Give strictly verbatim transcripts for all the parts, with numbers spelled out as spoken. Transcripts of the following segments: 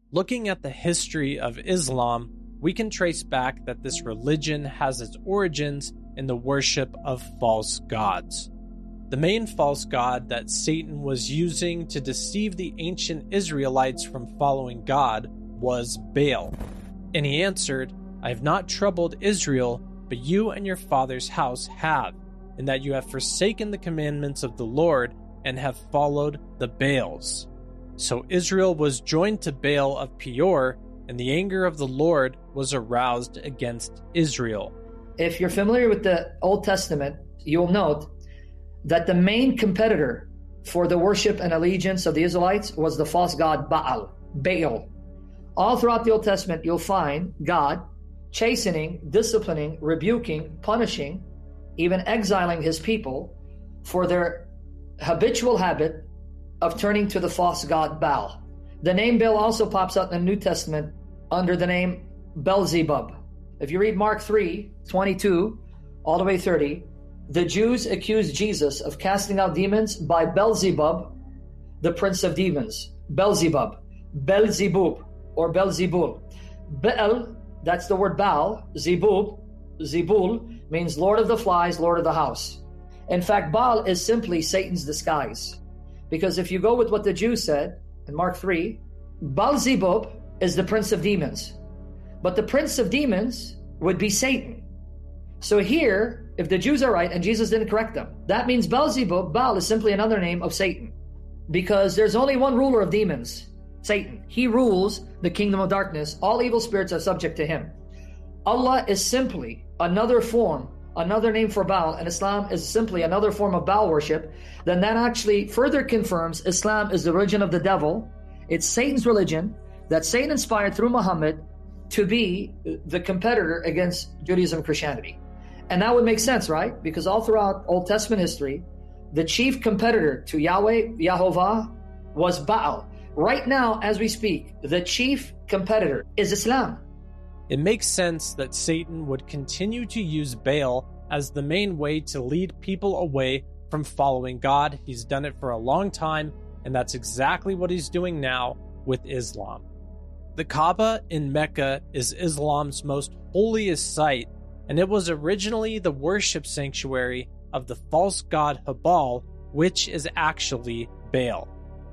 Looking at the history of Islam, we can trace back that this religion has its origins in the worship of false gods. The main false god that Satan was using to deceive the ancient Israelites from following God was Baal. And he answered, "I have not troubled Israel, but you and your father's house have, in that you have forsaken the commandments of the Lord and have followed the Baals." So Israel was joined to Baal of Peor, and the anger of the Lord was aroused against Israel. If you're familiar with the Old Testament, you'll note that the main competitor for the worship and allegiance of the Israelites was the false god Baal, Baal. All throughout the Old Testament, you'll find God chastening, disciplining, rebuking, punishing, even exiling his people for their habitual habit of turning to the false god Baal. The name Baal also pops up in the New Testament under the name Beelzebub. If you read Mark three, twenty-two, all the way thirty, the Jews accused Jesus of casting out demons by Beelzebub, the prince of demons. Beelzebub, Beelzebub, or Beelzebul. Baal, that's the word Baal. Zebub, Zebul, means Lord of the flies, Lord of the house. In fact, Baal is simply Satan's disguise. Because if you go with what the Jews said in Mark three, Beelzebub is the prince of demons. But the prince of demons would be Satan. So here, if the Jews are right and Jesus didn't correct them, that means Beelzebub, Baal, is simply another name of Satan. Because there's only one ruler of demons, Satan. He rules the kingdom of darkness. All evil spirits are subject to him. Allah is simply another form, another name for Baal, and Islam is simply another form of Baal worship. Then that actually further confirms Islam is the religion of the devil. It's Satan's religion that Satan inspired through Muhammad to be the competitor against Judaism and Christianity. And that would make sense, right? Because all throughout Old Testament history, the chief competitor to Yahweh, Yahovah, was Baal. Right now, as we speak, the chief competitor is Islam. It makes sense that Satan would continue to use Baal as the main way to lead people away from following God. He's done it for a long time, and that's exactly what he's doing now with Islam. The Kaaba in Mecca is Islam's most holiest site, and it was originally the worship sanctuary of the false god Hubal, which is actually Baal.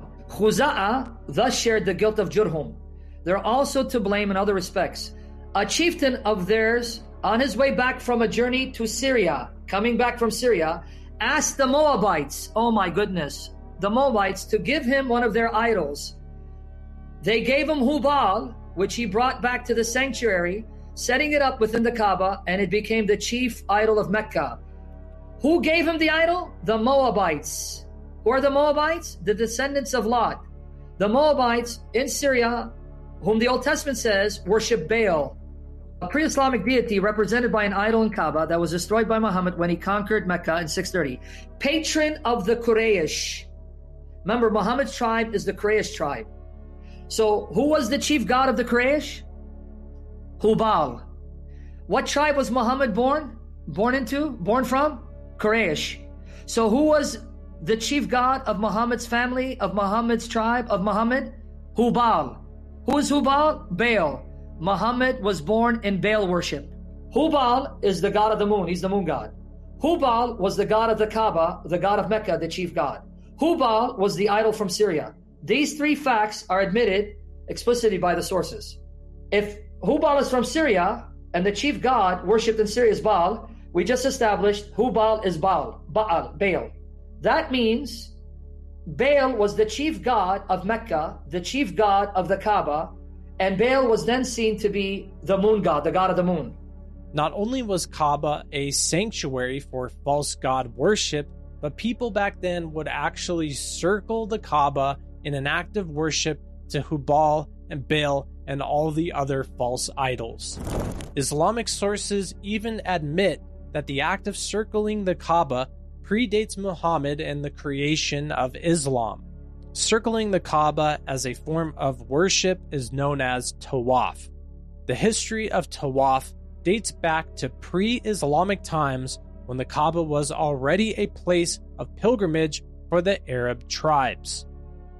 Khuza'a thus shared the guilt of Jurhum. They're also to blame in other respects. A chieftain of theirs, on his way back from a journey to Syria, coming back from Syria, asked the Moabites, oh my goodness, the Moabites, to give him one of their idols. They gave him Hubal, which he brought back to the sanctuary, setting it up within the Kaaba, and it became the chief idol of Mecca. Who gave him the idol? The Moabites. Who are the Moabites? The descendants of Lot. The Moabites in Syria, whom the Old Testament says worship Baal, a pre-Islamic deity represented by an idol in Kaaba that was destroyed by Muhammad when he conquered Mecca in six thirty. Patron of the Quraysh. Remember, Muhammad's tribe is the Quraysh tribe. So who was the chief god of the Quraysh? Hubal. What tribe was Muhammad born? Born into? Born from? Quraysh. So who was the chief god of Muhammad's family, of Muhammad's tribe, of Muhammad? Hubal. Who is Hubal? Baal. Muhammad was born in Baal worship. Hubal is the god of the moon. He's the moon god. Hubal was the god of the Kaaba, the god of Mecca, the chief god. Hubal was the idol from Syria. These three facts are admitted explicitly by the sources. If Hubal is from Syria and the chief god worshipped in Syria is Baal, we just established Hubal is Baal, Baal, Baal. That means Baal was the chief god of Mecca, the chief god of the Kaaba, and Baal was then seen to be the moon god, the god of the moon. Not only was Kaaba a sanctuary for false god worship, but people back then would actually circle the Kaaba in an act of worship to Hubal and Baal and all the other false idols. Islamic sources even admit that the act of circling the Kaaba predates Muhammad and the creation of Islam. Circling the Kaaba as a form of worship is known as tawaf. The history of tawaf dates back to pre-Islamic times when the Kaaba was already a place of pilgrimage for the Arab tribes.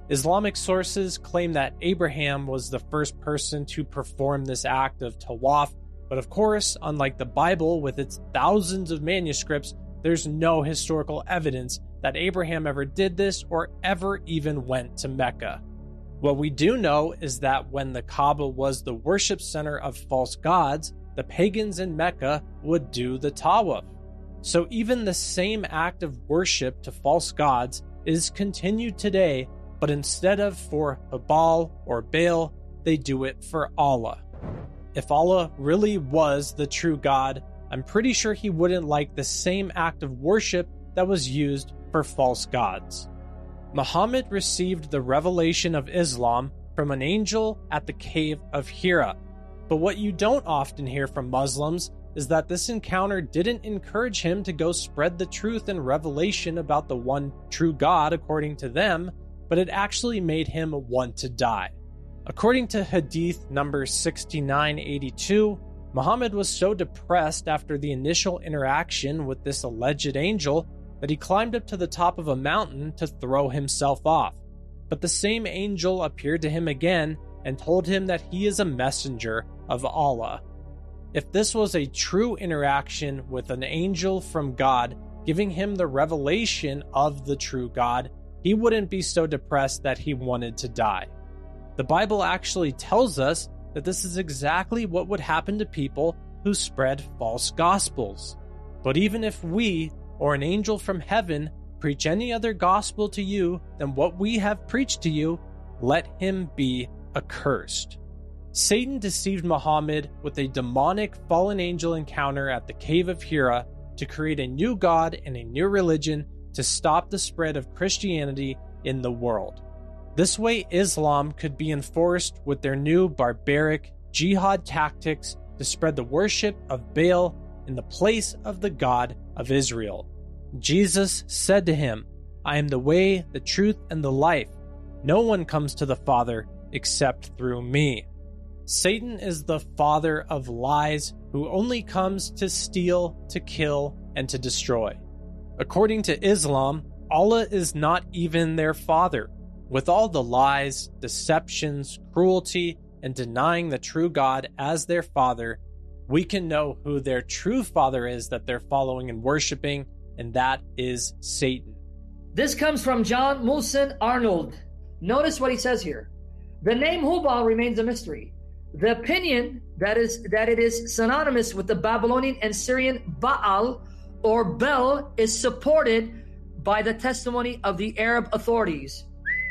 Islamic sources claim that Abraham was the first person to perform this act of tawaf, but of course, unlike the Bible with its thousands of manuscripts, there's no historical evidence that Abraham ever did this or ever even went to Mecca. What we do know is that when the Kaaba was the worship center of false gods, the pagans in Mecca would do the tawaf. So even the same act of worship to false gods is continued today, but instead of for Hubal or Baal, they do it for Allah. If Allah really was the true God, I'm pretty sure he wouldn't like the same act of worship that was used for false gods. Muhammad received the revelation of Islam from an angel at the cave of Hira. But what you don't often hear from Muslims is that this encounter didn't encourage him to go spread the truth and revelation about the one true God according to them, but it actually made him want to die. According to Hadith number sixty-nine eighty-two, Muhammad was so depressed after the initial interaction with this alleged angel that he climbed up to the top of a mountain to throw himself off. But the same angel appeared to him again and told him that he is a messenger of Allah. If this was a true interaction with an angel from God giving him the revelation of the true God, he wouldn't be so depressed that he wanted to die. The Bible actually tells us that this is exactly what would happen to people who spread false gospels. But even if we, or an angel from heaven, preach any other gospel to you than what we have preached to you, let him be accursed. Satan deceived Muhammad with a demonic fallen angel encounter at the cave of Hira to create a new god and a new religion to stop the spread of Christianity in the world. This way, Islam could be enforced with their new barbaric jihad tactics to spread the worship of Baal in the place of the God of Israel. Jesus said to him, "I am the way, the truth, and the life. No one comes to the Father except through me." Satan is the father of lies who only comes to steal, to kill, and to destroy. According to Islam, Allah is not even their father. With all the lies, deceptions, cruelty, and denying the true God as their father, we can know who their true father is that they're following and worshiping, and that is Satan. This comes from John Mulson Arnold. Notice what he says here. The name Hubal remains a mystery. The opinion that is that it is synonymous with the Babylonian and Syrian Baal or Bel is supported by the testimony of the Arab authorities.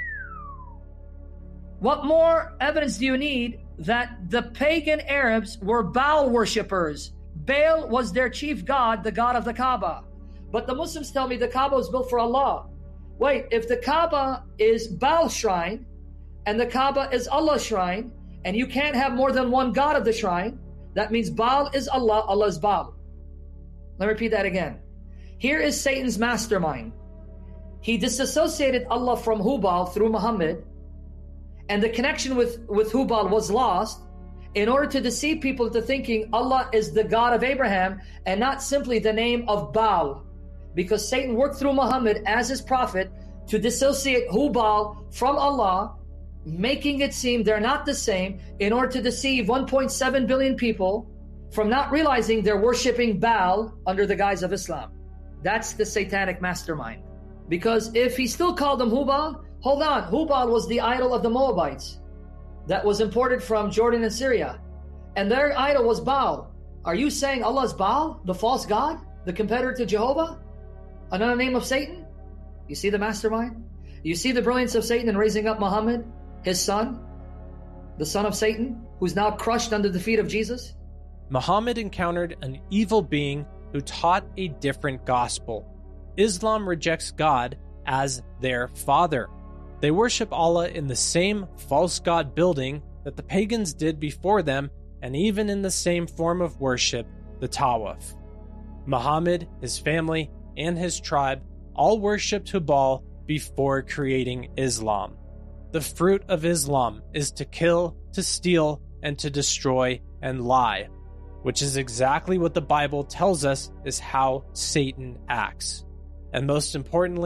What more evidence do you need that the pagan Arabs were Baal worshippers? Baal was their chief god, the god of the Kaaba. But the Muslims tell me the Kaaba was built for Allah. Wait, if the Kaaba is Baal shrine and the Kaaba is Allah's shrine, and you can't have more than one god of the shrine, that means Baal is Allah, Allah is Baal. Let me repeat that again. Here is Satan's mastermind. He disassociated Allah from Hubal through Muhammad, and the connection with, with Hubal was lost in order to deceive people into thinking Allah is the God of Abraham and not simply the name of Baal. Because Satan worked through Muhammad as his prophet to dissociate Hubal from Allah, making it seem they're not the same in order to deceive one point seven billion people from not realizing they're worshiping Baal under the guise of Islam. That's the satanic mastermind. Because if he still called them Hubal, hold on, Hubal was the idol of the Moabites that was imported from Jordan and Syria. And their idol was Baal. Are you saying Allah is Baal, the false god, the competitor to Jehovah? Another name of Satan? You see the mastermind? You see the brilliance of Satan in raising up Muhammad, his son, the son of Satan, who's now crushed under the feet of Jesus? Muhammad encountered an evil being who taught a different gospel. Islam rejects God as their father. They worship Allah in the same false god building that the pagans did before them, and even in the same form of worship, the Tawaf. Muhammad, his family, and his tribe all worshipped Hubal before creating Islam. The fruit of Islam is to kill, to steal, and to destroy and lie, which is exactly what the Bible tells us is how Satan acts. And most importantly,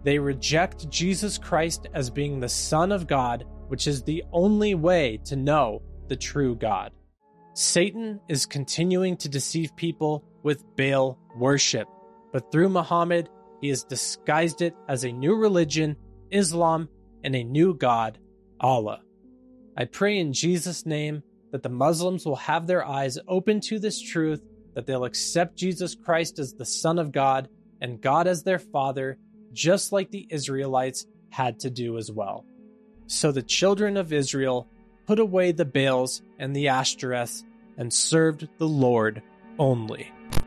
They reject Jesus Christ as being the Son of God, which is the only way to know the true God. Satan is continuing to deceive people with Baal worship, but through Muhammad, he has disguised it as a new religion, Islam, and a new God, Allah. I pray in Jesus' name that the Muslims will have their eyes open to this truth, that they'll accept Jesus Christ as the Son of God and God as their Father, just like the Israelites had to do as well. So the children of Israel put away the Baals and the Ashtoreths and served the Lord only.